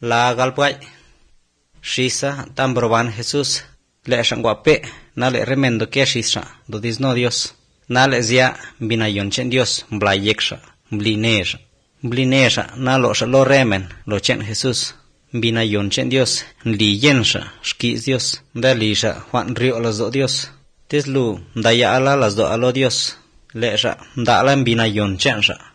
la galpuay shisa tambroban Jesús le guape na le remendo que shisa do disno Dios na le zia binayon chen Dios mblayeksha blinesha na lo remen lo chen Jesús binayon chen Dios liyensha shkis Dios dalisha Juan rio las do Dios tislu daya ala las do alo Dios le sha dala binayon chen sha